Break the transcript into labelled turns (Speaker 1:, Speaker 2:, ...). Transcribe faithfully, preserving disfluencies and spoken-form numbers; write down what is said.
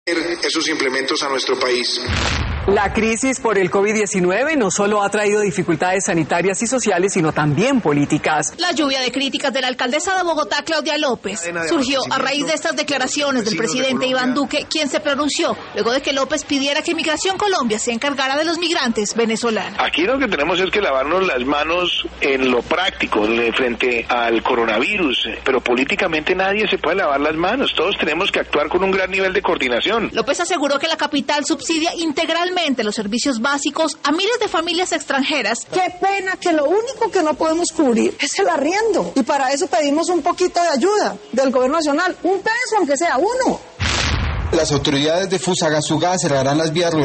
Speaker 1: esos implementos a nuestro país.
Speaker 2: La crisis por el COVID diecinueve no solo ha traído dificultades sanitarias y sociales, sino también políticas.
Speaker 3: La lluvia de críticas de la alcaldesa de Bogotá, Claudia López, surgió a raíz de estas declaraciones del presidente Iván Duque, quien se pronunció luego de que López pidiera que Migración Colombia se encargara de los migrantes venezolanos.
Speaker 4: Aquí lo que tenemos es que lavarnos las manos en lo práctico, frente al coronavirus, pero políticamente nadie se puede lavar las manos, todos tenemos que actuar con un gran nivel de coordinación.
Speaker 3: López aseguró que la capital subsidia integralmente los servicios básicos a miles de familias extranjeras.
Speaker 5: Qué pena que lo único que no podemos cubrir es el arriendo. Y para eso pedimos un poquito de ayuda del gobierno nacional. Un peso, aunque sea uno.
Speaker 6: Las autoridades de Fusagasugá cerrarán las vías